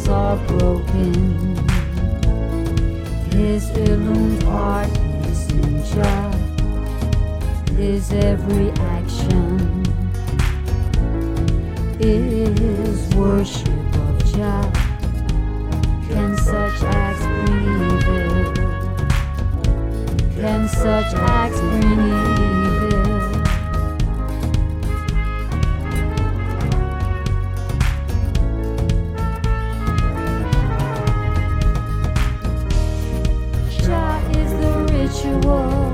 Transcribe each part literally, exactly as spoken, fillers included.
bonds are broken. His illumined heart is in Jah. His every action is worship of Jah. Can such acts bring evil? Can such acts bring evil? Jah is the ritual.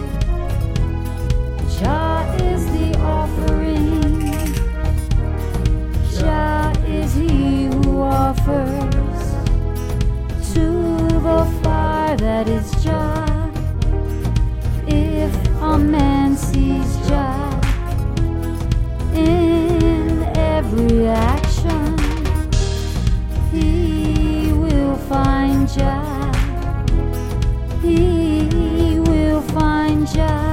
Jah is the offering. Jah is he who offers to the fire that is Jah. If a man sees Jah in every action, he will find Jah. He will find Jah.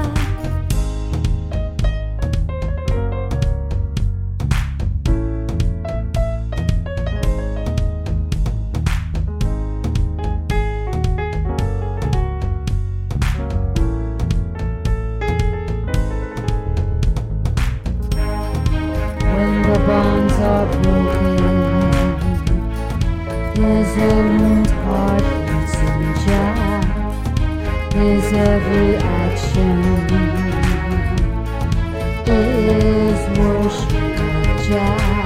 When the bonds are broken, his illumined heart is in Jah. His every action is worship of Jah.